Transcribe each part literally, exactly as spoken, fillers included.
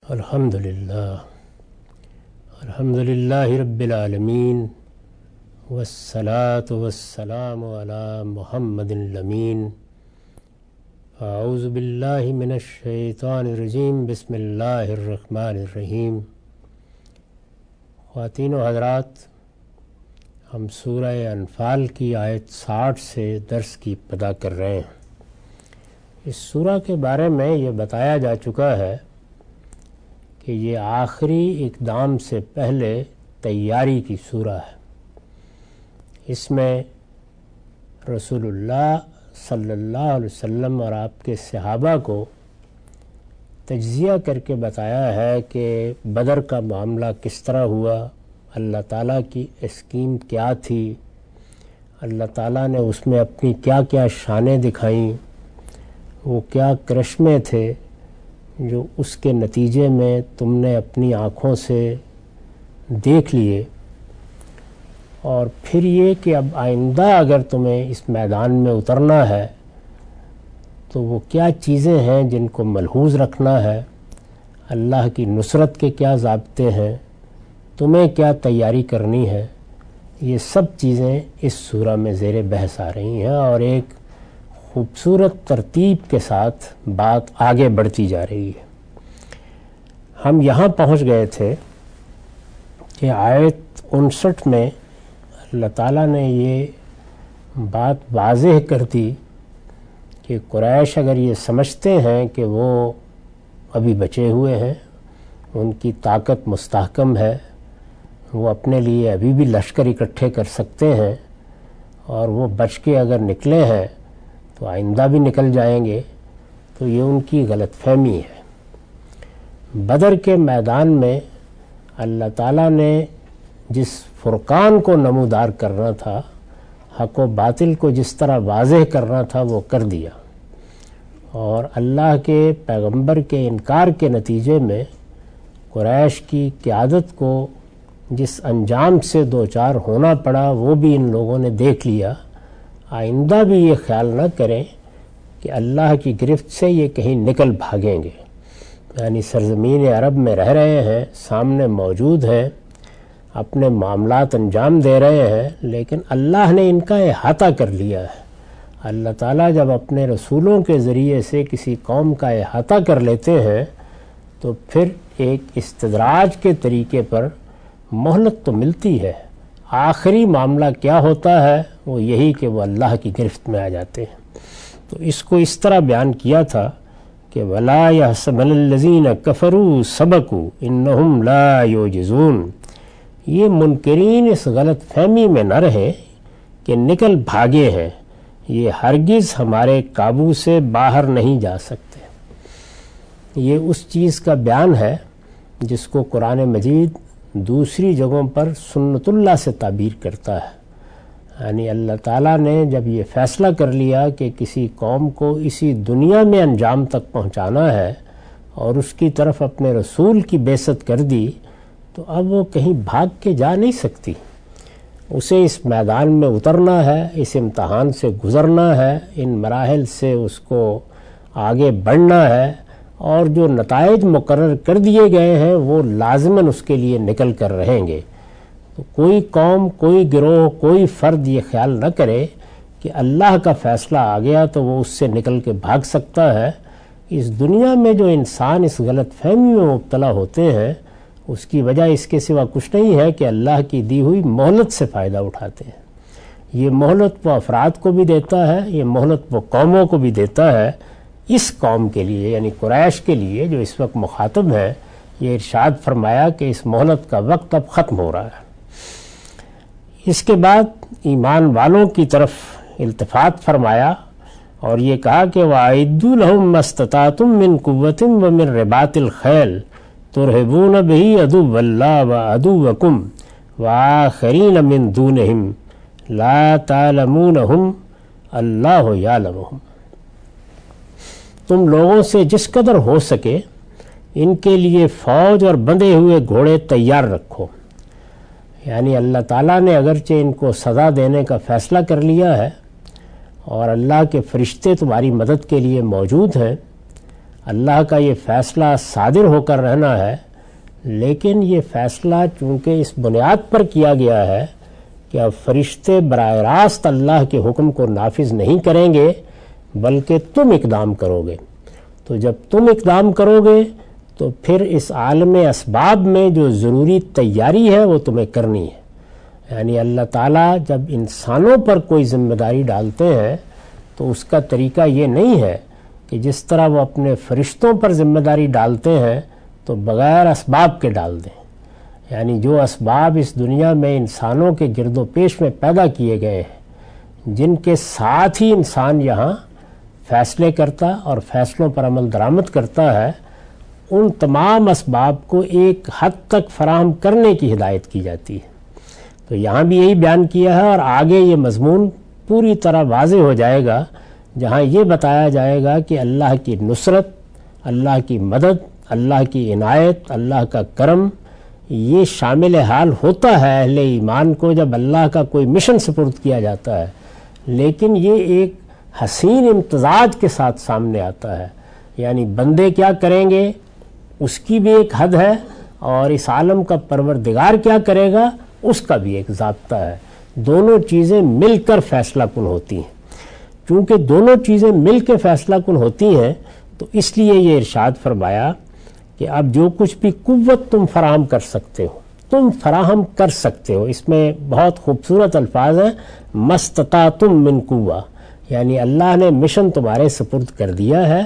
الحمد للہ الحمد للہ رب العالمین والصلاة والسلام علی محمد الامین. اعوذ باللہ من الشیطان الرجیم. بسم اللہ الرحمن الرحیم. خواتین و حضرات، ہم سورہ انفال کی آیت ساٹھ سے درس کی ابتدا کر رہے ہیں. اس سورہ کے بارے میں یہ بتایا جا چکا ہے کہ یہ آخری اقدام سے پہلے تیاری کی سورہ ہے. اس میں رسول اللہ صلی اللہ علیہ وسلم اور آپ کے صحابہ کو تجزیہ کر کے بتایا ہے کہ بدر کا معاملہ کس طرح ہوا، اللہ تعالیٰ کی اسکیم کیا تھی، اللہ تعالیٰ نے اس میں اپنی کیا کیا شانیں دکھائیں، وہ کیا کرشمے تھے جو اس کے نتیجے میں تم نے اپنی آنکھوں سے دیکھ لیے. اور پھر یہ کہ اب آئندہ اگر تمہیں اس میدان میں اترنا ہے تو وہ کیا چیزیں ہیں جن کو ملحوظ رکھنا ہے، اللہ کی نصرت کے کیا ضابطے ہیں، تمہیں کیا تیاری کرنی ہے. یہ سب چیزیں اس سورہ میں زیر بحث آ رہی ہیں اور ایک خوبصورت ترتیب کے ساتھ بات آگے بڑھتی جا رہی ہے. ہم یہاں پہنچ گئے تھے کہ آیت انسٹھ میں اللہ تعالیٰ نے یہ بات واضح کر دی کہ قریش اگر یہ سمجھتے ہیں کہ وہ ابھی بچے ہوئے ہیں، ان کی طاقت مستحکم ہے، وہ اپنے لیے ابھی بھی لشکر اکٹھے کر سکتے ہیں اور وہ بچ کے اگر نکلے ہیں تو آئندہ بھی نکل جائیں گے، تو یہ ان کی غلط فہمی ہے. بدر کے میدان میں اللہ تعالیٰ نے جس فرقان کو نمودار کرنا تھا، حق و باطل کو جس طرح واضح کرنا تھا، وہ کر دیا. اور اللہ کے پیغمبر کے انکار کے نتیجے میں قریش کی قیادت کو جس انجام سے دوچار ہونا پڑا وہ بھی ان لوگوں نے دیکھ لیا. آئندہ بھی یہ خیال نہ کریں کہ اللہ کی گرفت سے یہ کہیں نکل بھاگیں گے. یعنی سرزمین عرب میں رہ رہے ہیں، سامنے موجود ہیں، اپنے معاملات انجام دے رہے ہیں، لیکن اللہ نے ان کا احاطہ کر لیا ہے. اللہ تعالیٰ جب اپنے رسولوں کے ذریعے سے کسی قوم کا احاطہ کر لیتے ہیں تو پھر ایک استدراج کے طریقے پر مہلت تو ملتی ہے. آخری معاملہ کیا ہوتا ہے؟ وہ یہی کہ وہ اللہ کی گرفت میں آ جاتے ہیں. تو اس کو اس طرح بیان کیا تھا کہ وَلَا يَحْسَبَنَ الَّذِينَ كَفَرُوا سَبَقُوا إِنَّهُمْ لَا يُعْجِزُونَ. یہ منکرین اس غلط فہمی میں نہ رہے کہ نکل بھاگے ہیں، یہ ہرگز ہمارے قابو سے باہر نہیں جا سکتے. یہ اس چیز کا بیان ہے جس کو قرآن مجید دوسری جگہوں پر سنت اللہ سے تعبیر کرتا ہے. یعنی اللہ تعالیٰ نے جب یہ فیصلہ کر لیا کہ کسی قوم کو اسی دنیا میں انجام تک پہنچانا ہے اور اس کی طرف اپنے رسول کی بعثت کر دی، تو اب وہ کہیں بھاگ کے جا نہیں سکتی. اسے اس میدان میں اترنا ہے، اس امتحان سے گزرنا ہے، ان مراحل سے اس کو آگے بڑھنا ہے، اور جو نتائج مقرر کر دیے گئے ہیں وہ لازماً اس کے لیے نکل کر رہیں گے. تو کوئی قوم، کوئی گروہ، کوئی فرد یہ خیال نہ کرے کہ اللہ کا فیصلہ آ گیا تو وہ اس سے نکل کے بھاگ سکتا ہے. اس دنیا میں جو انسان اس غلط فہمی میں مبتلا ہوتے ہیں اس کی وجہ اس کے سوا کچھ نہیں ہے کہ اللہ کی دی ہوئی مہلت سے فائدہ اٹھاتے ہیں. یہ مہلت وہ افراد کو بھی دیتا ہے، یہ مہلت وہ قوموں کو بھی دیتا ہے. اس قوم کے لیے یعنی قریش کے لیے جو اس وقت مخاطب ہے، یہ ارشاد فرمایا کہ اس مہلت کا وقت اب ختم ہو رہا ہے. اس کے بعد ایمان والوں کی طرف التفات فرمایا اور یہ کہا کہ وَأَعِدُّوا لَهُم مَّا اسْتَطَعْتُم مِّن قُوَّةٍ وَمِن رِّبَاطِ الْخَيْلِ تُرْهِبُونَ بِهِ عَدُوَّ اللَّهِ وَعَدُوَّكُمْ وَآخَرِينَ مِن دُونِهِمْ لَا تَعْلَمُونَهُمْ اللَّهُ يَعْلَمُهُمْ. تم لوگوں سے جس قدر ہو سکے ان کے لیے فوج اور بندھے ہوئے گھوڑے تیار رکھو. یعنی اللہ تعالیٰ نے اگرچہ ان کو سزا دینے کا فیصلہ کر لیا ہے اور اللہ کے فرشتے تمہاری مدد کے لیے موجود ہیں، اللہ کا یہ فیصلہ صادر ہو کر رہنا ہے، لیکن یہ فیصلہ چونکہ اس بنیاد پر کیا گیا ہے کہ اب فرشتے براہ راست اللہ کے حکم کو نافذ نہیں کریں گے بلکہ تم اقدام کرو گے۔ تو جب تم اقدام کرو گے تو پھر اس عالم اسباب میں جو ضروری تیاری ہے وہ تمہیں کرنی ہے۔ یعنی اللہ تعالیٰ جب انسانوں پر کوئی ذمہ داری ڈالتے ہیں تو اس کا طریقہ یہ نہیں ہے کہ جس طرح وہ اپنے فرشتوں پر ذمہ داری ڈالتے ہیں تو بغیر اسباب کے ڈال دیں۔ یعنی جو اسباب اس دنیا میں انسانوں کے گرد و پیش میں پیدا کیے گئے ہیں، جن کے ساتھ ہی انسان یہاں فیصلے کرتا اور فیصلوں پر عمل درآمد کرتا ہے، ان تمام اسباب کو ایک حد تک فراہم کرنے کی ہدایت کی جاتی ہے۔ تو یہاں بھی یہی بیان کیا ہے، اور آگے یہ مضمون پوری طرح واضح ہو جائے گا جہاں یہ بتایا جائے گا کہ اللہ کی نصرت، اللہ کی مدد، اللہ کی عنایت، اللہ کا کرم، یہ شامل حال ہوتا ہے اہل ایمان کو جب اللہ کا کوئی مشن سپرد کیا جاتا ہے، لیکن یہ ایک حسین امتزاج کے ساتھ سامنے آتا ہے۔ یعنی بندے کیا کریں گے اس کی بھی ایک حد ہے، اور اس عالم کا پروردگار کیا کرے گا اس کا بھی ایک ضابطہ ہے۔ دونوں چیزیں مل کر فیصلہ کن ہوتی ہیں۔ چونکہ دونوں چیزیں مل کے فیصلہ کن ہوتی ہیں تو اس لیے یہ ارشاد فرمایا کہ اب جو کچھ بھی قوت تم فراہم کر سکتے ہو تم فراہم کر سکتے ہو۔ اس میں بہت خوبصورت الفاظ ہیں، مستطاعتم من قوہ، یعنی اللہ نے مشن تمہارے سپرد کر دیا ہے،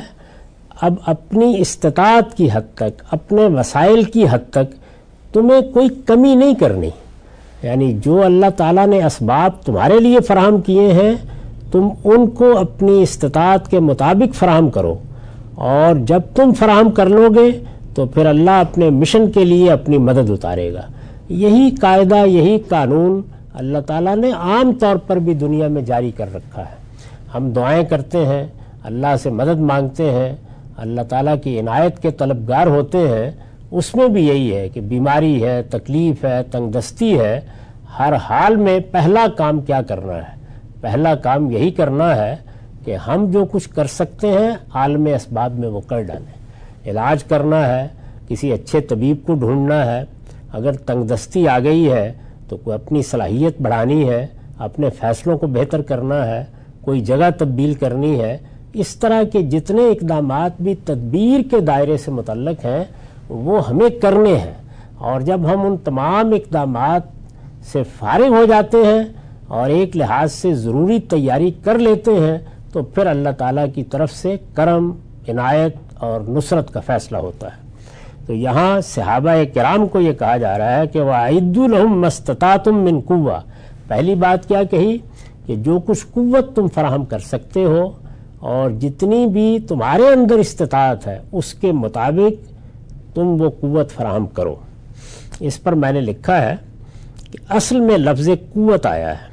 اب اپنی استطاعت کی حد تک، اپنے وسائل کی حد تک تمہیں کوئی کمی نہیں کرنی۔ یعنی جو اللہ تعالیٰ نے اسباب تمہارے لیے فراہم کیے ہیں تم ان کو اپنی استطاعت کے مطابق فراہم کرو، اور جب تم فراہم کر لو گے تو پھر اللہ اپنے مشن کے لیے اپنی مدد اتارے گا۔ یہی قاعدہ، یہی قانون اللہ تعالیٰ نے عام طور پر بھی دنیا میں جاری کر رکھا ہے۔ ہم دعائیں کرتے ہیں، اللہ سے مدد مانگتے ہیں، اللہ تعالیٰ کی عنایت کے طلبگار ہوتے ہیں، اس میں بھی یہی ہے کہ بیماری ہے، تکلیف ہے، تنگ دستی ہے، ہر حال میں پہلا کام کیا کرنا ہے؟ پہلا کام یہی کرنا ہے کہ ہم جو کچھ کر سکتے ہیں عالم اسباب میں وہ کر ڈالیں۔ علاج کرنا ہے، کسی اچھے طبیب کو ڈھونڈنا ہے، اگر تنگ دستی آ گئی ہے تو کوئی اپنی صلاحیت بڑھانی ہے، اپنے فیصلوں کو بہتر کرنا ہے، کوئی جگہ تبدیل کرنی ہے، اس طرح کے جتنے اقدامات بھی تدبیر کے دائرے سے متعلق ہیں وہ ہمیں کرنے ہیں۔ اور جب ہم ان تمام اقدامات سے فارغ ہو جاتے ہیں اور ایک لحاظ سے ضروری تیاری کر لیتے ہیں تو پھر اللہ تعالیٰ کی طرف سے کرم، عنایت اور نصرت کا فیصلہ ہوتا ہے۔ تو یہاں صحابہ کرام کو یہ کہا جا رہا ہے کہ وَأَعِدُّوا لَهُم مَّا اسْتَطَعْتُم مِّن قُوَّةٍ، پہلی بات کیا کہی کہ جو کچھ قوت تم فراہم کر سکتے ہو اور جتنی بھی تمہارے اندر استطاعت ہے اس کے مطابق تم وہ قوت فراہم کرو۔ اس پر میں نے لکھا ہے کہ اصل میں لفظ قوت آیا ہے،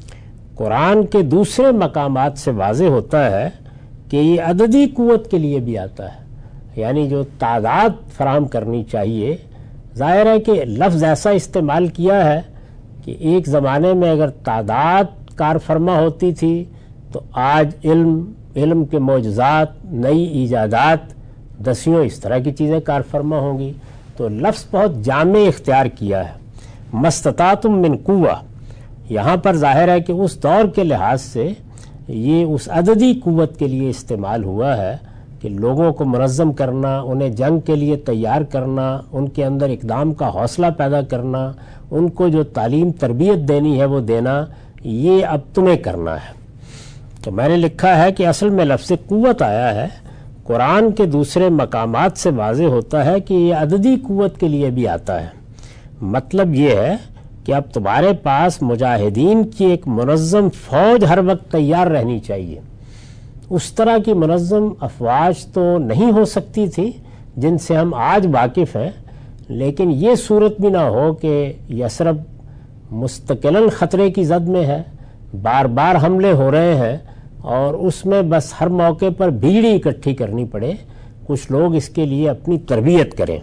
قرآن کے دوسرے مقامات سے واضح ہوتا ہے کہ یہ عددی قوت کے لیے بھی آتا ہے، یعنی جو تعداد فراہم کرنی چاہیے۔ ظاہر ہے کہ لفظ ایسا استعمال کیا ہے کہ ایک زمانے میں اگر تعداد کار فرما ہوتی تھی تو آج علم، علم کے معجزات، نئی ایجادات، دسیوں اس طرح کی چیزیں کار فرما ہوں گی۔ تو لفظ بہت جامع اختیار کیا ہے، مستطاعتم من قوہ۔ یہاں پر ظاہر ہے کہ اس دور کے لحاظ سے یہ اس عددی قوت کے لیے استعمال ہوا ہے کہ لوگوں کو منظم کرنا، انہیں جنگ کے لیے تیار کرنا، ان کے اندر اقدام کا حوصلہ پیدا کرنا، ان کو جو تعلیم تربیت دینی ہے وہ دینا، یہ اب تمہیں کرنا ہے۔ تو میں نے لکھا ہے کہ اصل میں لفظ قوت آیا ہے، قرآن کے دوسرے مقامات سے واضح ہوتا ہے کہ یہ عددی قوت کے لیے بھی آتا ہے۔ مطلب یہ ہے کہ اب تمہارے پاس مجاہدین کی ایک منظم فوج ہر وقت تیار رہنی چاہیے۔ اس طرح کی منظم افواج تو نہیں ہو سکتی تھی جن سے ہم آج واقف ہیں، لیکن یہ صورت بھی نہ ہو کہ یثرب مستقلاً خطرے کی زد میں ہے، بار بار حملے ہو رہے ہیں اور اس میں بس ہر موقع پر بھیڑی اکٹھی کرنی پڑے، کچھ لوگ اس کے لیے اپنی تربیت کریں۔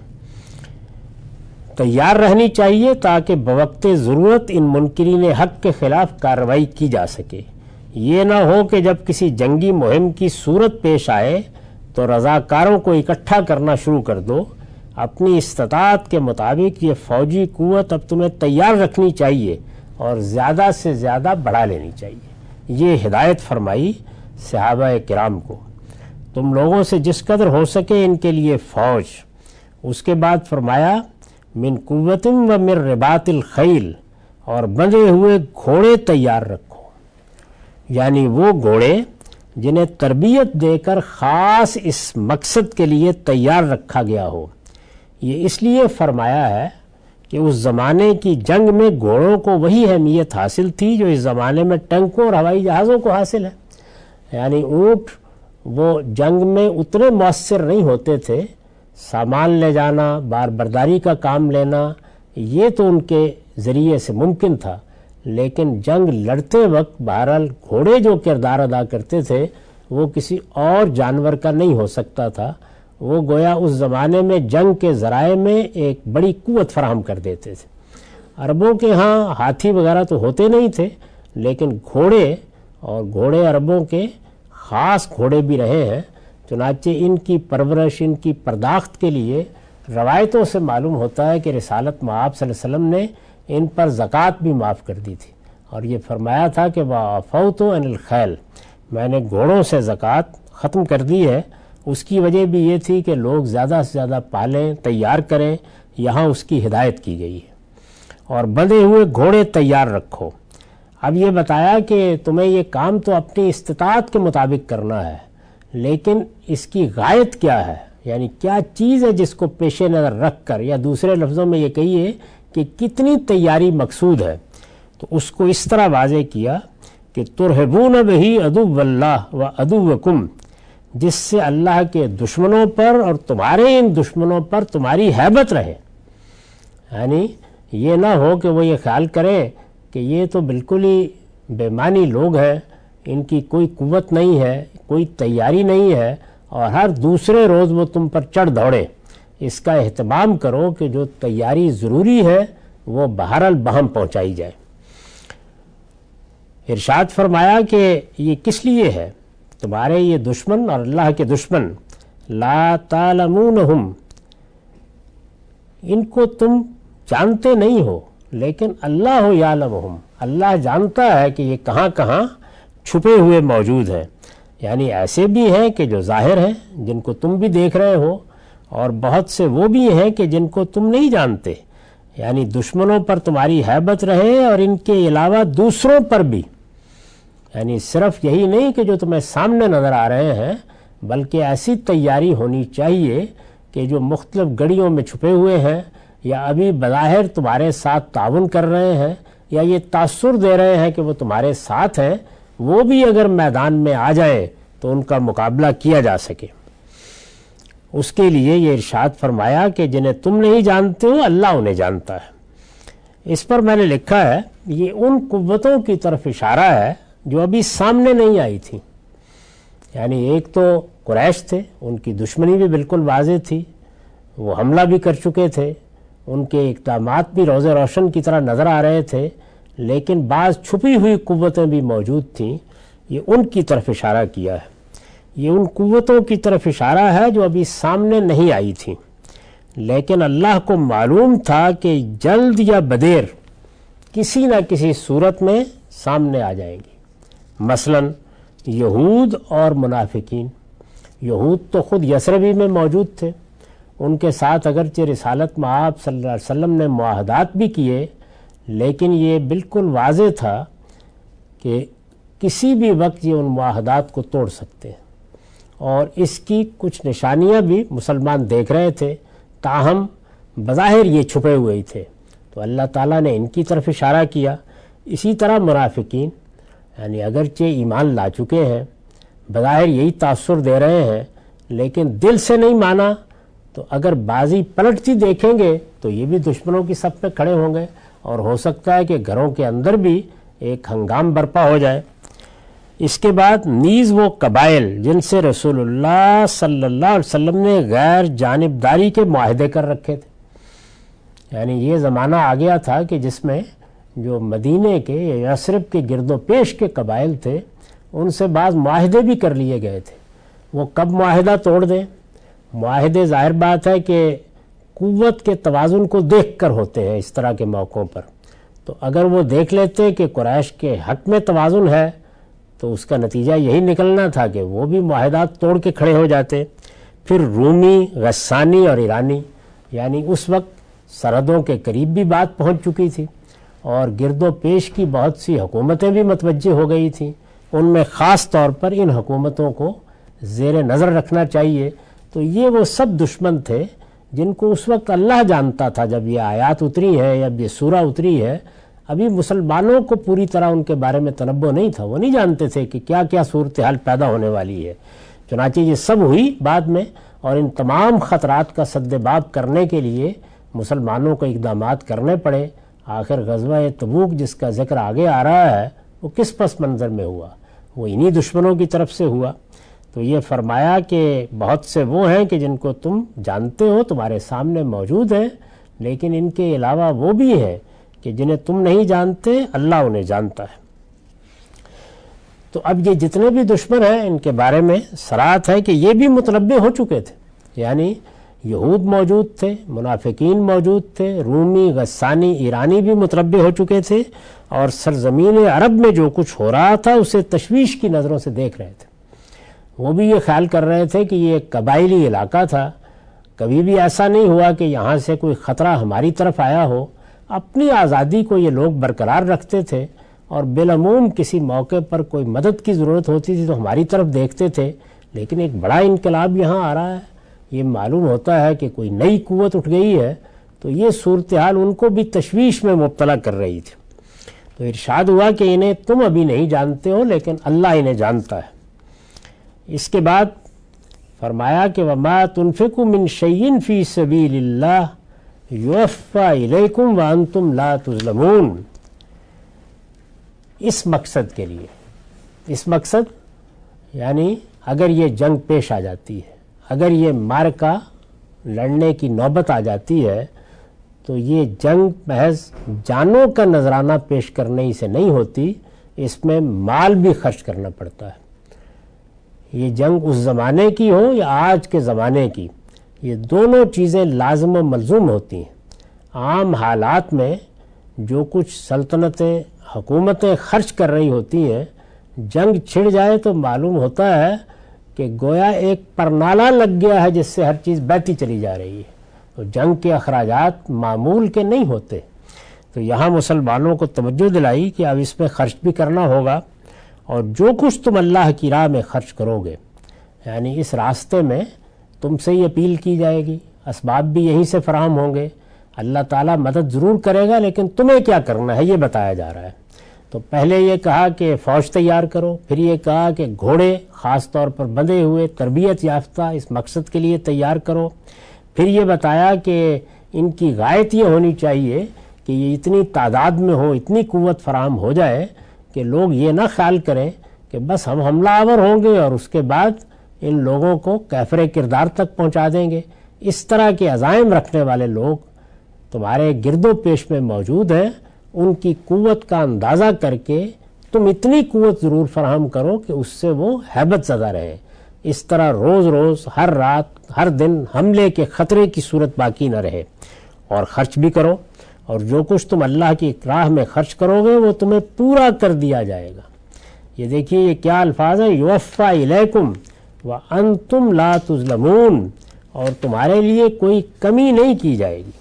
تیار رہنی چاہیے تاکہ بوقت ضرورت ان منکرین حق کے خلاف کارروائی کی جا سکے۔ یہ نہ ہو کہ جب کسی جنگی مہم کی صورت پیش آئے تو رضاکاروں کو اکٹھا کرنا شروع کر دو. اپنی استطاعت کے مطابق یہ فوجی قوت اب تمہیں تیار رکھنی چاہیے اور زیادہ سے زیادہ بڑھا لینی چاہیے. یہ ہدایت فرمائی صحابہ کرام کو. تم لوگوں سے جس قدر ہو سکے ان کے لیے فوج. اس کے بعد فرمایا من قوت و من رباط الخیل، اور بندھے ہوئے گھوڑے تیار رکھو. یعنی وہ گھوڑے جنہیں تربیت دے کر خاص اس مقصد کے لیے تیار رکھا گیا ہو. یہ اس لیے فرمایا ہے کہ اس زمانے کی جنگ میں گھوڑوں کو وہی اہمیت حاصل تھی جو اس زمانے میں ٹینکوں اور ہوائی جہازوں کو حاصل ہے. یعنی اونٹ وہ جنگ میں اتنے مؤثر نہیں ہوتے تھے. سامان لے جانا، بار برداری کا کام لینا، یہ تو ان کے ذریعے سے ممکن تھا، لیکن جنگ لڑتے وقت بہرحال گھوڑے جو کردار ادا کرتے تھے وہ کسی اور جانور کا نہیں ہو سکتا تھا. وہ گویا اس زمانے میں جنگ کے ذرائع میں ایک بڑی قوت فراہم کر دیتے تھے. عربوں کے ہاں ہاتھی وغیرہ تو ہوتے نہیں تھے، لیکن گھوڑے، اور گھوڑے عربوں کے خاص گھوڑے بھی رہے ہیں. چنانچہ ان کی پرورش، ان کی پرداخت کے لیے روایتوں سے معلوم ہوتا ہے کہ رسالت مآب صلی اللہ علیہ وسلم نے ان پر زکوٰۃ بھی معاف کر دی تھی، اور یہ فرمایا تھا کہ وَعَفَوْتُ عَنِ الْخَيْلِ، میں نے گھوڑوں سے زکوٰۃ ختم کر دی ہے. اس کی وجہ بھی یہ تھی کہ لوگ زیادہ سے زیادہ پالیں، تیار کریں. یہاں اس کی ہدایت کی گئی ہے. اور بندھے ہوئے گھوڑے تیار رکھو. اب یہ بتایا کہ تمہیں یہ کام تو اپنی استطاعت کے مطابق کرنا ہے، لیکن اس کی غایت کیا ہے، یعنی کیا چیز ہے جس کو پیش نظر رکھ کر، یا دوسرے لفظوں میں یہ کہیے کہ کتنی تیاری مقصود ہے. تو اس کو اس طرح واضح کیا کہ ترہبون بہی عدو اللہ و عدوکم، جس سے اللہ کے دشمنوں پر اور تمہارے ان دشمنوں پر تمہاری ہیبت رہے. یعنی یہ نہ ہو کہ وہ یہ خیال کریں کہ یہ تو بالکل ہی بے معنی لوگ ہیں، ان کی کوئی قوت نہیں ہے، کوئی تیاری نہیں ہے، اور ہر دوسرے روز وہ تم پر چڑھ دوڑے. اس کا اہتمام کرو کہ جو تیاری ضروری ہے وہ بہرحال بہم پہنچائی جائے. ارشاد فرمایا کہ یہ کس لیے ہے، تمہارے یہ دشمن اور اللہ کے دشمن، لا تعلمونہم، ان کو تم جانتے نہیں ہو، لیکن اللہ یعلمہم، اللہ جانتا ہے کہ یہ کہاں کہاں چھپے ہوئے موجود ہیں. یعنی ایسے بھی ہیں کہ جو ظاہر ہیں، جن کو تم بھی دیکھ رہے ہو، اور بہت سے وہ بھی ہیں کہ جن کو تم نہیں جانتے. یعنی دشمنوں پر تمہاری ہیبت رہے، اور ان کے علاوہ دوسروں پر بھی. یعنی صرف یہی نہیں کہ جو تمہیں سامنے نظر آ رہے ہیں، بلکہ ایسی تیاری ہونی چاہیے کہ جو مختلف گڑیوں میں چھپے ہوئے ہیں، یا ابھی بظاہر تمہارے ساتھ تعاون کر رہے ہیں، یا یہ تاثر دے رہے ہیں کہ وہ تمہارے ساتھ ہیں، وہ بھی اگر میدان میں آ جائیں تو ان کا مقابلہ کیا جا سکے. اس کے لیے یہ ارشاد فرمایا کہ جنہیں تم نہیں جانتے ہو اللہ انہیں جانتا ہے. اس پر میں نے لکھا ہے یہ ان قوتوں کی طرف اشارہ ہے جو ابھی سامنے نہیں آئی تھی. یعنی ایک تو قریش تھے، ان کی دشمنی بھی بالکل واضح تھی، وہ حملہ بھی کر چکے تھے، ان کے اقدامات بھی روز روشن کی طرح نظر آ رہے تھے، لیکن بعض چھپی ہوئی قوتیں بھی موجود تھیں. یہ ان کی طرف اشارہ کیا ہے. یہ ان قوتوں کی طرف اشارہ ہے جو ابھی سامنے نہیں آئی تھیں، لیکن اللہ کو معلوم تھا کہ جلد یا بدیر کسی نہ کسی صورت میں سامنے آ جائیں گی. مثلا یہود اور منافقین. یہود تو خود یثربی میں موجود تھے، ان کے ساتھ اگرچہ رسالت مآب صلی اللہ علیہ وسلم نے معاہدات بھی کیے، لیکن یہ بالکل واضح تھا کہ کسی بھی وقت یہ ان معاہدات کو توڑ سکتے ہیں، اور اس کی کچھ نشانیاں بھی مسلمان دیکھ رہے تھے، تاہم بظاہر یہ چھپے ہوئے ہی تھے. تو اللہ تعالیٰ نے ان کی طرف اشارہ کیا. اسی طرح منافقین، یعنی اگرچہ ایمان لا چکے ہیں، بظاہر یہی تاثر دے رہے ہیں، لیکن دل سے نہیں مانا، تو اگر بازی پلٹتی دیکھیں گے تو یہ بھی دشمنوں کی صف میں کھڑے ہوں گے، اور ہو سکتا ہے کہ گھروں کے اندر بھی ایک ہنگام برپا ہو جائے. اس کے بعد نیز وہ قبائل جن سے رسول اللہ صلی اللہ علیہ وسلم نے غیر جانبداری کے معاہدے کر رکھے تھے. یعنی یہ زمانہ آ گیا تھا کہ جس میں جو مدینے کے یا یثرب کے گرد و پیش کے قبائل تھے، ان سے بعض معاہدے بھی کر لیے گئے تھے، وہ کب معاہدہ توڑ دیں؟ معاہدے ظاہر بات ہے کہ قوت کے توازن کو دیکھ کر ہوتے ہیں اس طرح کے موقعوں پر. تو اگر وہ دیکھ لیتے کہ قریش کے حق میں توازن ہے تو اس کا نتیجہ یہی نکلنا تھا کہ وہ بھی معاہدات توڑ کے کھڑے ہو جاتے. پھر رومی، غسانی اور ایرانی، یعنی اس وقت سرحدوں کے قریب بھی بات پہنچ چکی تھی اور گرد و پیش کی بہت سی حکومتیں بھی متوجہ ہو گئی تھیں. ان میں خاص طور پر ان حکومتوں کو زیر نظر رکھنا چاہیے. تو یہ وہ سب دشمن تھے جن کو اس وقت اللہ جانتا تھا. جب یہ آیات اتری ہے یا یہ سورہ اتری ہے، ابھی مسلمانوں کو پوری طرح ان کے بارے میں تنبؤ نہیں تھا. وہ نہیں جانتے تھے کہ کیا کیا صورتحال پیدا ہونے والی ہے. چنانچہ یہ سب ہوئی بعد میں، اور ان تمام خطرات کا سد باب کرنے کے لیے مسلمانوں کو اقدامات کرنے پڑے. آخر غزوہ تبوک جس کا ذکر آگے آ رہا ہے وہ کس پس منظر میں ہوا؟ وہ انہی دشمنوں کی طرف سے ہوا. تو یہ فرمایا کہ بہت سے وہ ہیں کہ جن کو تم جانتے ہو، تمہارے سامنے موجود ہیں، لیکن ان کے علاوہ وہ بھی ہیں کہ جنہیں تم نہیں جانتے، اللہ انہیں جانتا ہے. تو اب یہ جتنے بھی دشمن ہیں ان کے بارے میں صراحت ہے کہ یہ بھی متنبع ہو چکے تھے. یعنی یہود موجود تھے، منافقین موجود تھے، رومی، غسانی، ایرانی بھی متنبع ہو چکے تھے، اور سرزمین عرب میں جو کچھ ہو رہا تھا اسے تشویش کی نظروں سے دیکھ رہے تھے. وہ بھی یہ خیال کر رہے تھے کہ یہ ایک قبائلی علاقہ تھا، کبھی بھی ایسا نہیں ہوا کہ یہاں سے کوئی خطرہ ہماری طرف آیا ہو. اپنی آزادی کو یہ لوگ برقرار رکھتے تھے، اور بالعموم کسی موقع پر کوئی مدد کی ضرورت ہوتی تھی تو ہماری طرف دیکھتے تھے. لیکن ایک بڑا انقلاب یہاں آ رہا ہے، یہ معلوم ہوتا ہے کہ کوئی نئی قوت اٹھ گئی ہے. تو یہ صورتحال ان کو بھی تشویش میں مبتلا کر رہی تھی. تو ارشاد ہوا کہ انہیں تم ابھی نہیں جانتے ہو لیکن اللہ انہیں جانتا ہے. اس کے بعد فرمایا کہ وَمَا تُنْفِقُوا مِنْ شَيْءٍ فِي سَبِيلِ اللَّهِ يُوَفَّى إِلَيْكُمْ وَأَنْتُمْ لَا تُظْلَمُونَ. اس مقصد کے لیے، اس مقصد یعنی اگر یہ جنگ پیش آ جاتی ہے، اگر یہ معرکہ لڑنے کی نوبت آ جاتی ہے، تو یہ جنگ محض جانوں کا نذرانہ پیش کرنے ہی سے نہیں ہوتی، اس میں مال بھی خرچ کرنا پڑتا ہے. یہ جنگ اس زمانے کی ہو یا آج کے زمانے کی، یہ دونوں چیزیں لازم و ملزوم ہوتی ہیں. عام حالات میں جو کچھ سلطنتیں، حکومتیں خرچ کر رہی ہوتی ہیں، جنگ چھڑ جائے تو معلوم ہوتا ہے کہ گویا ایک پرنالہ لگ گیا ہے جس سے ہر چیز بہتی چلی جا رہی ہے. تو جنگ کے اخراجات معمول کے نہیں ہوتے. تو یہاں مسلمانوں کو توجہ دلائی کہ اب اس میں خرچ بھی کرنا ہوگا، اور جو کچھ تم اللہ کی راہ میں خرچ کرو گے، یعنی اس راستے میں تم سے ہی اپیل کی جائے گی، اسباب بھی یہیں سے فراہم ہوں گے. اللہ تعالیٰ مدد ضرور کرے گا، لیکن تمہیں کیا کرنا ہے یہ بتایا جا رہا ہے. تو پہلے یہ کہا کہ فوج تیار کرو، پھر یہ کہا کہ گھوڑے خاص طور پر بندھے ہوئے تربیت یافتہ اس مقصد کے لیے تیار کرو. پھر یہ بتایا کہ ان کی غایت یہ ہونی چاہیے کہ یہ اتنی تعداد میں ہو، اتنی قوت فراہم ہو جائے کہ لوگ یہ نہ خیال کریں کہ بس ہم حملہ آور ہوں گے اور اس کے بعد ان لوگوں کو کیفر کردار تک پہنچا دیں گے. اس طرح کے عزائم رکھنے والے لوگ تمہارے گرد و پیش میں موجود ہیں. ان کی قوت کا اندازہ کر کے تم اتنی قوت ضرور فراہم کرو کہ اس سے وہ ہیبت زدہ رہے. اس طرح روز روز، ہر رات، ہر دن حملے کے خطرے کی صورت باقی نہ رہے. اور خرچ بھی کرو، اور جو کچھ تم اللہ کی راہ میں خرچ کرو گے وہ تمہیں پورا کر دیا جائے گا. یہ دیکھیے یہ کیا الفاظ ہیں، یوفا الیکم وانتم لا تظلمون، اور تمہارے لیے کوئی کمی نہیں کی جائے گی.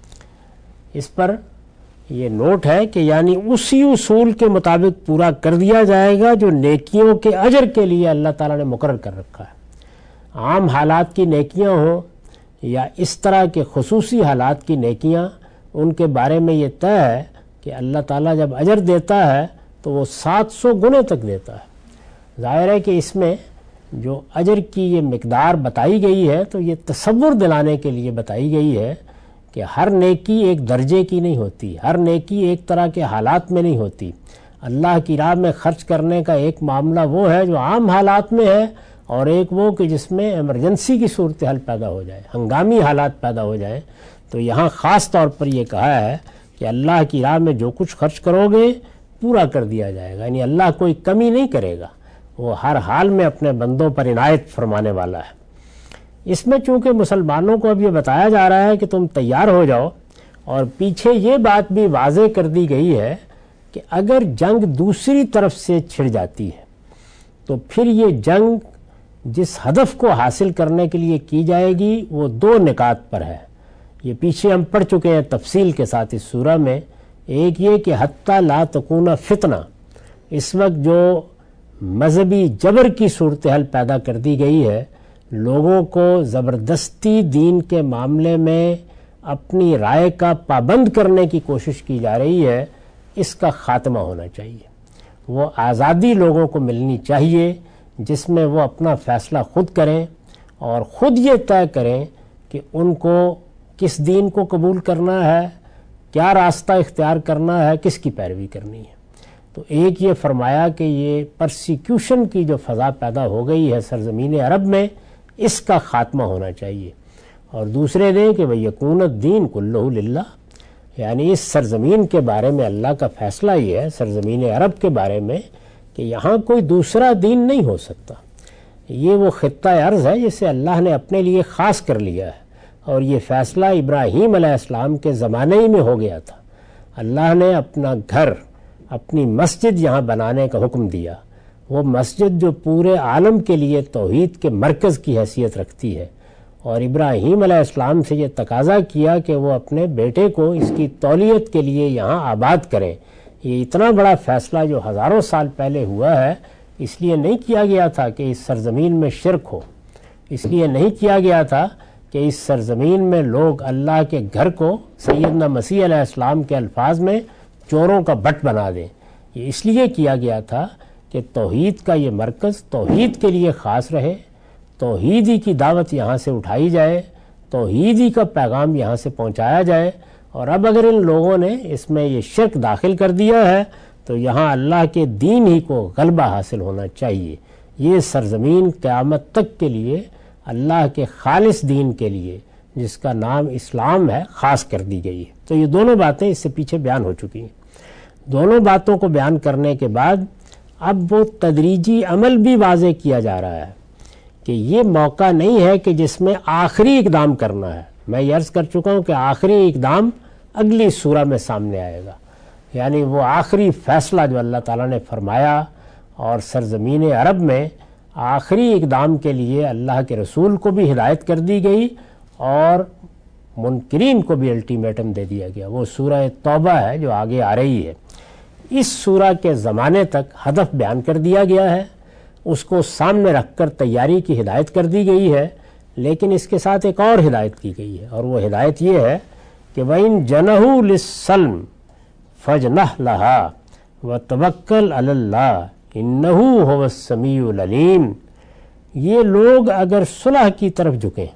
اس پر یہ نوٹ ہے کہ یعنی اسی اصول کے مطابق پورا کر دیا جائے گا جو نیکیوں کے اجر کے لیے اللہ تعالیٰ نے مقرر کر رکھا ہے. عام حالات کی نیکیاں ہوں یا اس طرح کے خصوصی حالات کی نیکیاں، ان کے بارے میں یہ طے ہے کہ اللہ تعالیٰ جب اجر دیتا ہے تو وہ سات سو گنے تک دیتا ہے. ظاہر ہے کہ اس میں جو اجر کی یہ مقدار بتائی گئی ہے تو یہ تصور دلانے کے لیے بتائی گئی ہے کہ ہر نیکی ایک درجے کی نہیں ہوتی، ہر نیکی ایک طرح کے حالات میں نہیں ہوتی. اللہ کی راہ میں خرچ کرنے کا ایک معاملہ وہ ہے جو عام حالات میں ہے، اور ایک وہ کہ جس میں ایمرجنسی کی صورتحال پیدا ہو جائے، ہنگامی حالات پیدا ہو جائیں. تو یہاں خاص طور پر یہ کہا ہے کہ اللہ کی راہ میں جو کچھ خرچ کرو گے پورا کر دیا جائے گا، یعنی اللہ کوئی کمی نہیں کرے گا. وہ ہر حال میں اپنے بندوں پر عنایت فرمانے والا ہے۔ اس میں چونکہ مسلمانوں کو اب یہ بتایا جا رہا ہے کہ تم تیار ہو جاؤ، اور پیچھے یہ بات بھی واضح کر دی گئی ہے کہ اگر جنگ دوسری طرف سے چھڑ جاتی ہے تو پھر یہ جنگ جس ہدف کو حاصل کرنے کے لیے کی جائے گی وہ دو نکات پر ہے۔ یہ پیچھے ہم پڑھ چکے ہیں تفصیل کے ساتھ اس سورہ میں۔ ایک یہ کہ حتی لا تکون فتنہ، اس وقت جو مذہبی جبر کی صورتحال پیدا کر دی گئی ہے، لوگوں کو زبردستی دین کے معاملے میں اپنی رائے کا پابند کرنے کی کوشش کی جا رہی ہے، اس کا خاتمہ ہونا چاہیے۔ وہ آزادی لوگوں کو ملنی چاہیے جس میں وہ اپنا فیصلہ خود کریں اور خود یہ طے کریں کہ ان کو کس دین کو قبول کرنا ہے، کیا راستہ اختیار کرنا ہے، کس کی پیروی کرنی ہے۔ تو ایک یہ فرمایا کہ یہ پرسیکیوشن کی جو فضا پیدا ہو گئی ہے سرزمین عرب میں، اس کا خاتمہ ہونا چاہیے۔ اور دوسرے دیں کہ وَيَكُونَ الدِّينُ كُلُّهُ لِلَّهِ، یعنی اس سرزمین کے بارے میں اللہ کا فیصلہ یہ ہے، سرزمین عرب کے بارے میں، کہ یہاں کوئی دوسرا دین نہیں ہو سکتا۔ یہ وہ خطہ ارض ہے جسے اللہ نے اپنے لیے خاص کر لیا ہے، اور یہ فیصلہ ابراہیم علیہ السلام کے زمانے ہی میں ہو گیا تھا۔ اللہ نے اپنا گھر، اپنی مسجد یہاں بنانے کا حکم دیا، وہ مسجد جو پورے عالم کے لیے توحید کے مرکز کی حیثیت رکھتی ہے، اور ابراہیم علیہ السلام سے یہ تقاضا کیا کہ وہ اپنے بیٹے کو اس کی تولیت کے لیے یہاں آباد کریں۔ یہ اتنا بڑا فیصلہ جو ہزاروں سال پہلے ہوا ہے، اس لیے نہیں کیا گیا تھا کہ اس سرزمین میں شرک ہو، اس لیے نہیں کیا گیا تھا کہ اس سرزمین میں لوگ اللہ کے گھر کو سیدنا مسیح علیہ السلام کے الفاظ میں چوروں کا بٹ بنا دیں۔ یہ اس لیے کیا گیا تھا کہ توحید کا یہ مرکز توحید کے لیے خاص رہے، توحیدی کی دعوت یہاں سے اٹھائی جائے، توحیدی کا پیغام یہاں سے پہنچایا جائے۔ اور اب اگر ان لوگوں نے اس میں یہ شرک داخل کر دیا ہے تو یہاں اللہ کے دین ہی کو غلبہ حاصل ہونا چاہیے۔ یہ سرزمین قیامت تک کے لیے اللہ کے خالص دین کے لیے، جس کا نام اسلام ہے، خاص کر دی گئی ہے۔ تو یہ دونوں باتیں اس سے پیچھے بیان ہو چکی ہیں۔ دونوں باتوں کو بیان کرنے کے بعد اب وہ تدریجی عمل بھی واضح کیا جا رہا ہے کہ یہ موقع نہیں ہے کہ جس میں آخری اقدام کرنا ہے۔ میں یہ عرض کر چکا ہوں کہ آخری اقدام اگلی سورہ میں سامنے آئے گا، یعنی وہ آخری فیصلہ جو اللہ تعالیٰ نے فرمایا، اور سرزمین عرب میں آخری اقدام کے لیے اللہ کے رسول کو بھی ہدایت کر دی گئی اور منکرین کو بھی الٹیمیٹم دے دیا گیا۔ وہ سورہ توبہ ہے جو آگے آ رہی ہے۔ اس سورہ کے زمانے تک ہدف بیان کر دیا گیا ہے، اس کو سامنے رکھ کر تیاری کی ہدایت کر دی گئی ہے، لیکن اس کے ساتھ ایک اور ہدایت کی گئی ہے، اور وہ ہدایت یہ ہے کہ وَإِن جَنَحُوا لِلسَّلْمِ فَاجْنَحْ لَهَا وَتَوَكَّلْ عَلَى اللَّهِ إِنَّهُ هُوَ السَّمِيعُ الْعَلِيمُ۔ یہ لوگ اگر صلح کی طرف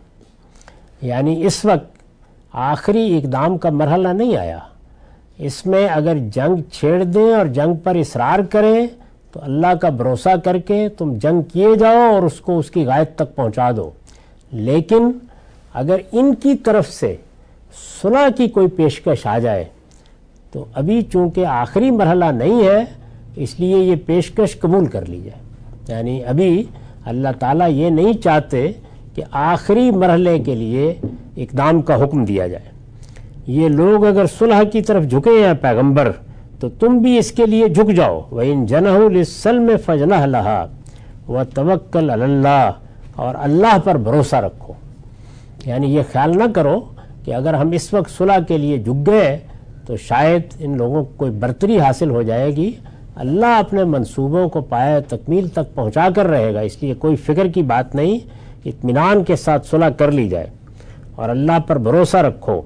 جھکیں، یعنی اس وقت آخری اقدام کا مرحلہ نہیں آیا، اس میں اگر جنگ چھیڑ دیں اور جنگ پر اصرار کریں تو اللہ کا بھروسہ کر کے تم جنگ کیے جاؤ اور اس کو اس کی غایت تک پہنچا دو۔ لیکن اگر ان کی طرف سے صلح کی کوئی پیشکش آ جائے تو ابھی چونکہ آخری مرحلہ نہیں ہے، اس لیے یہ پیشکش قبول کر لی جائے۔ یعنی ابھی اللہ تعالیٰ یہ نہیں چاہتے کہ آخری مرحلے کے لیے اقدام کا حکم دیا جائے۔ یہ لوگ اگر صلح کی طرف جھکے ہیں پیغمبر، تو تم بھی اس کے لیے جھک جاؤ۔ وَإِن جَنَحُوا لِلسَّلْمِ فَاجْنَحْ لَهَا وَتَوَكَّلْ عَلَى اللَّهِ، اور اللہ پر بھروسہ رکھو۔ یعنی یہ خیال نہ کرو کہ اگر ہم اس وقت صلح کے لیے جھک گئے تو شاید ان لوگوں کو کوئی برتری حاصل ہو جائے گی۔ اللہ اپنے منصوبوں کو پائے تکمیل تک پہنچا کر رہے گا، اس لیے کوئی فکر کی بات نہیں، اطمینان کے ساتھ صلح کر لی جائے اور اللہ پر بھروسہ رکھو۔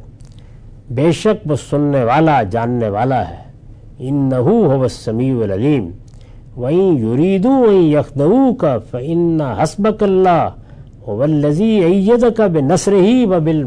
بے شک وہ سننے والا جاننے والا ہے۔ انہو هو السمیع العلیم۔ وَإِن يُرِيدُوا أَن يَخْدَعُوكَ فَإِنَّ حَسْبَكَ اللَّهُ هُوَ الَّذِي أَيَّدَكَ بِنَصْرِهِ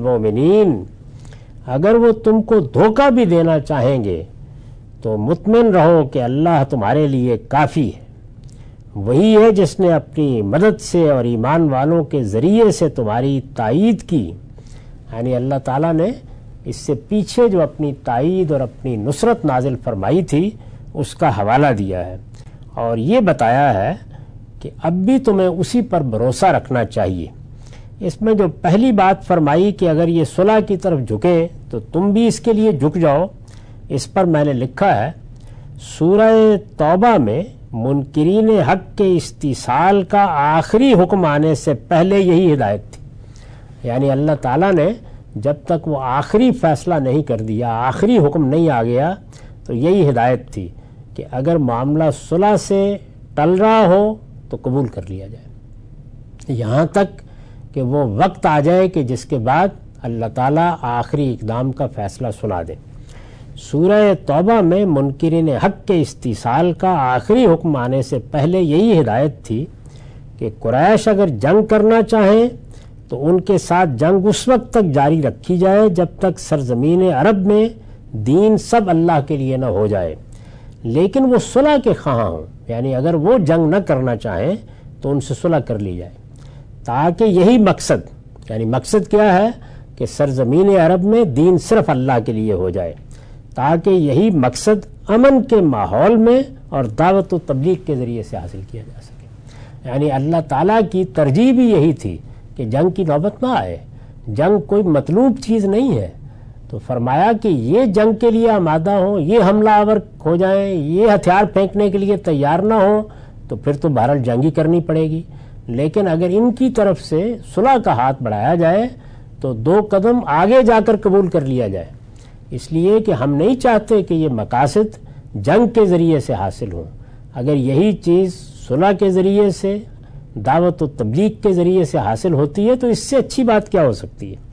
وَبِالْمُؤْمِنِينَ۔ اگر وہ تم کو دھوکہ بھی دینا چاہیں گے تو مطمئن رہو کہ اللہ تمہارے لیے کافی ہے۔ وہی ہے جس نے اپنی مدد سے اور ایمان والوں کے ذریعے سے تمہاری تائید کی۔ یعنی اللہ تعالیٰ نے اس سے پیچھے جو اپنی تائید اور اپنی نصرت نازل فرمائی تھی، اس کا حوالہ دیا ہے، اور یہ بتایا ہے کہ اب بھی تمہیں اسی پر بھروسہ رکھنا چاہیے۔ اس میں جو پہلی بات فرمائی کہ اگر یہ صلح کی طرف جھکیں تو تم بھی اس کے لیے جھک جاؤ، اس پر میں نے لکھا ہے سورہ توبہ میں منکرین حق کے استیصال کا آخری حکم آنے سے پہلے یہی ہدایت تھی، یعنی اللہ تعالیٰ نے جب تک وہ آخری فیصلہ نہیں کر دیا، آخری حکم نہیں آ گیا، تو یہی ہدایت تھی کہ اگر معاملہ صلح سے ٹل رہا ہو تو قبول کر لیا جائے، یہاں تک کہ وہ وقت آ جائے کہ جس کے بعد اللہ تعالیٰ آخری اقدام کا فیصلہ سنا دے۔ سورہ توبہ میں منکرین حق کے استیصال کا آخری حکم آنے سے پہلے یہی ہدایت تھی کہ قریش اگر جنگ کرنا چاہیں تو ان کے ساتھ جنگ اس وقت تک جاری رکھی جائے جب تک سرزمین عرب میں دین سب اللہ کے لیے نہ ہو جائے، لیکن وہ صلح کے خواہاں ہوں، یعنی اگر وہ جنگ نہ کرنا چاہیں تو ان سے صلح کر لی جائے، تاکہ یہی مقصد، یعنی مقصد کیا ہے کہ سرزمین عرب میں دین صرف اللہ کے لیے ہو جائے، تاکہ یہی مقصد امن کے ماحول میں اور دعوت و تبلیغ کے ذریعے سے حاصل کیا جا سکے۔ یعنی اللہ تعالیٰ کی ترجیح بھی یہی تھی کہ جنگ کی نوبت نہ آئے، جنگ کوئی مطلوب چیز نہیں ہے، تو فرمایا کہ یہ جنگ کے لیے آمادہ ہوں، یہ حملہ آور ہو جائیں، یہ ہتھیار پھینکنے کے لیے تیار نہ ہوں تو پھر تو بہرحال جنگ ہی کرنی پڑے گی، لیکن اگر ان کی طرف سے صلح کا ہاتھ بڑھایا جائے تو دو قدم آگے جا کر قبول کر لیا جائے، اس لیے کہ ہم نہیں چاہتے کہ یہ مقاصد جنگ کے ذریعے سے حاصل ہوں۔ اگر یہی چیز صلح کے ذریعے سے، دعوت و تبلیغ کے ذریعے سے حاصل ہوتی ہے تو اس سے اچھی بات کیا ہو سکتی ہے۔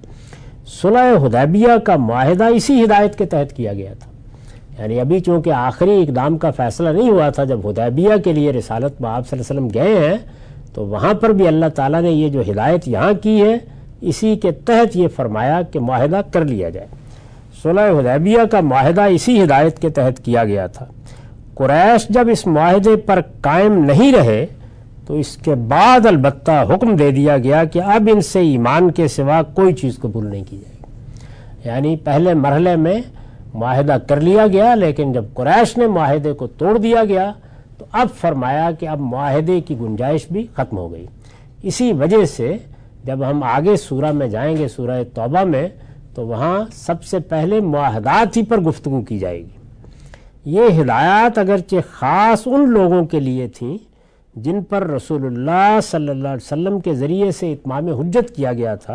صلح حدیبیہ کا معاہدہ اسی ہدایت کے تحت کیا گیا تھا، یعنی ابھی چونکہ آخری اقدام کا فیصلہ نہیں ہوا تھا، جب حدیبیہ کے لیے رسالت میں آپ صلی اللہ علیہ وسلم گئے ہیں تو وہاں پر بھی اللہ تعالیٰ نے یہ جو ہدایت یہاں کی ہے اسی کے تحت یہ فرمایا کہ معاہدہ کر لیا جائے۔ صلح حدیبیہ کا معاہدہ اسی ہدایت کے تحت کیا گیا تھا۔ قریش جب اس معاہدے پر قائم نہیں رہے تو اس کے بعد البتہ حکم دے دیا گیا کہ اب ان سے ایمان کے سوا کوئی چیز قبول نہیں کی جائے گی، یعنی پہلے مرحلے میں معاہدہ کر لیا گیا، لیکن جب قریش نے معاہدے کو توڑ دیا گیا تو اب فرمایا کہ اب معاہدے کی گنجائش بھی ختم ہو گئی۔ اسی وجہ سے جب ہم آگے سورہ میں جائیں گے، سورہ توبہ میں، تو وہاں سب سے پہلے معاہدات ہی پر گفتگو کی جائے گی۔ یہ ہدایات اگرچہ خاص ان لوگوں کے لیے تھیں جن پر رسول اللہ صلی اللہ علیہ وسلم کے ذریعے سے اتمام حجت کیا گیا تھا،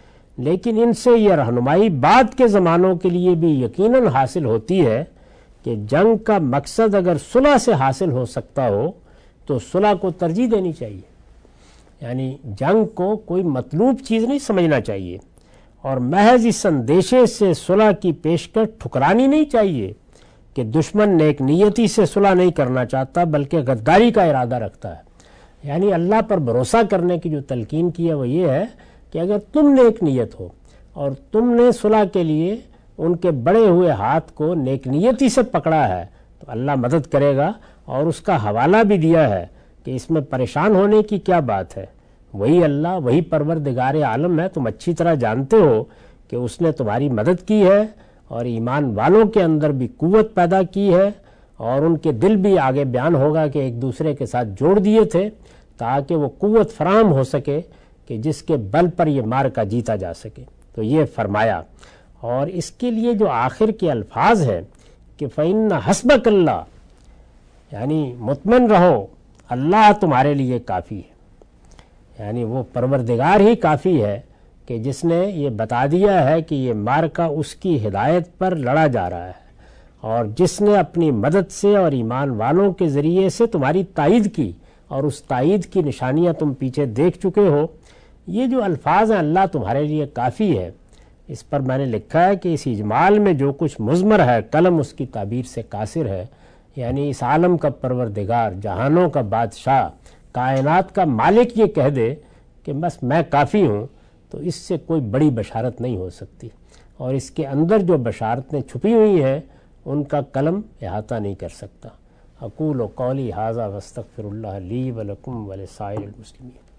لیکن ان سے یہ رہنمائی بعد کے زمانوں کے لیے بھی یقیناً حاصل ہوتی ہے کہ جنگ کا مقصد اگر صلح سے حاصل ہو سکتا ہو تو صلح کو ترجیح دینی چاہیے، یعنی جنگ کو کوئی مطلوب چیز نہیں سمجھنا چاہیے، اور محض اس اندیشے سے صلح کی پیشکش ٹھکرانی نہیں چاہیے کہ دشمن نیک نیتی سے صلح نہیں کرنا چاہتا بلکہ غداری کا ارادہ رکھتا ہے۔ یعنی اللہ پر بھروسہ کرنے کی جو تلقین کی ہے وہ یہ ہے کہ اگر تم نیک نیت ہو اور تم نے صلح کے لیے ان کے بڑے ہوئے ہاتھ کو نیک نیتی سے پکڑا ہے تو اللہ مدد کرے گا، اور اس کا حوالہ بھی دیا ہے کہ اس میں پریشان ہونے کی کیا بات ہے، وہی اللہ، وہی پروردگار عالم ہے، تم اچھی طرح جانتے ہو کہ اس نے تمہاری مدد کی ہے اور ایمان والوں کے اندر بھی قوت پیدا کی ہے، اور ان کے دل بھی آگے بیان ہوگا کہ ایک دوسرے کے ساتھ جوڑ دیے تھے تاکہ وہ قوت فراہم ہو سکے کہ جس کے بل پر یہ مارکا جیتا جا سکے۔ تو یہ فرمایا، اور اس کے لیے جو آخر کے الفاظ ہیں کہ فَإِنَّ حَسْبَكَ اللَّهُ، یعنی مطمئن رہو اللہ تمہارے لیے کافی ہے، یعنی وہ پروردگار ہی کافی ہے کہ جس نے یہ بتا دیا ہے کہ یہ مارکا اس کی ہدایت پر لڑا جا رہا ہے، اور جس نے اپنی مدد سے اور ایمان والوں کے ذریعے سے تمہاری تائید کی، اور اس تائید کی نشانیاں تم پیچھے دیکھ چکے ہو۔ یہ جو الفاظ ہیں اللہ تمہارے لیے کافی ہے، اس پر میں نے لکھا ہے کہ اس اجمال میں جو کچھ مضمر ہے قلم اس کی تعبیر سے قاصر ہے، یعنی اس عالم کا پروردگار، جہانوں کا بادشاہ، کائنات کا مالک یہ کہہ دے کہ بس میں کافی ہوں، تو اس سے کوئی بڑی بشارت نہیں ہو سکتی، اور اس کے اندر جو بشارتیں چھپی ہوئی ہیں ان کا قلم احاطہ نہیں کر سکتا۔ اقول قولی ھذا واستغفر اللہ لی ولکم ولسائر المسلمین۔